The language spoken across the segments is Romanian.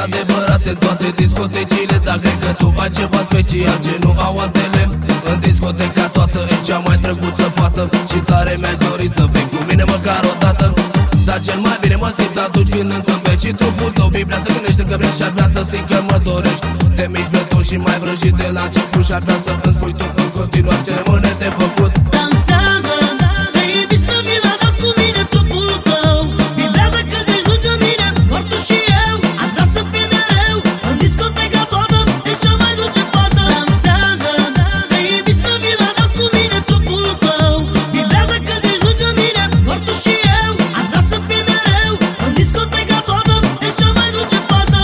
adevărat în toate discotecile, dar cred că tu ai ceva special ce nu au altele. În discoteca toată e cea mai drăguță fată și tare mi-aș dori să vii cu mine măcar o dată. Dar cel mai bine mă simt atunci când îmi zâmbești și trupul tău vibrează, gândește că vrei și ar vrea să simt că mă dorești. Te miști beton și mai vrăjit de la început și ar vrea să îmi spui tu în continuare ce rămâne de făcut. Dansează, te invit să vii la dans cu mine, trupul tău vibrează când ești lângă mine, doar tu și eu. Aș vrea să fii mereu în discoteca toată, ești cea mai dulce fată. Dansează, te invit să vii la dans cu mine, trupul tău vibrează când ești lângă mine, doar tu și eu. Aș vrea să fii mereu în discoteca toată, ești cea mai dulce fată.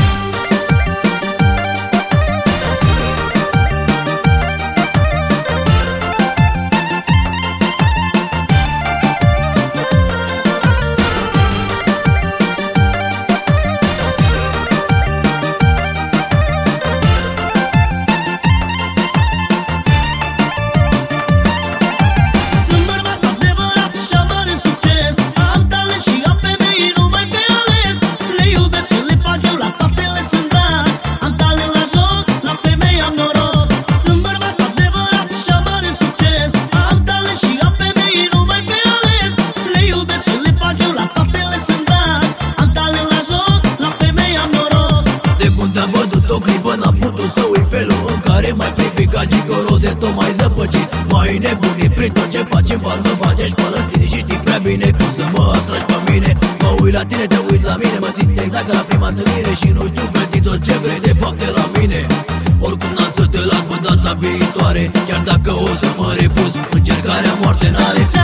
Sunt bărbat adevărat și am mare succes, am talent și am femei numai pe ales. Le iubesc și le fac eu, la toate le sunt dat. Am talent la joc, la femei am noroc. Sunt bărbat adevărat și am mare succes, am talent și am femei numai pe ales. Le iubesc și le fac eu, la toate le sunt dat. Am talent la joc, la femei am noroc. De când am văzut o clipă n-am putut să uit felul în care m-ai privit ca gigolo de tot mai zăpăcit. M-ai nebunit prin tot ce faci în bani, mă bate și până tine și știi prea bine cum să mă atragi pe mine. Mă uit la tine, te uiți la mine, mă simt exact ca la prima întâlnire și nu știu vezi tot ce vrei de fapt de la mine. Oricum n-am să te las pe data viitoare, chiar dacă o să mă refuz, încercarea moarte n-are.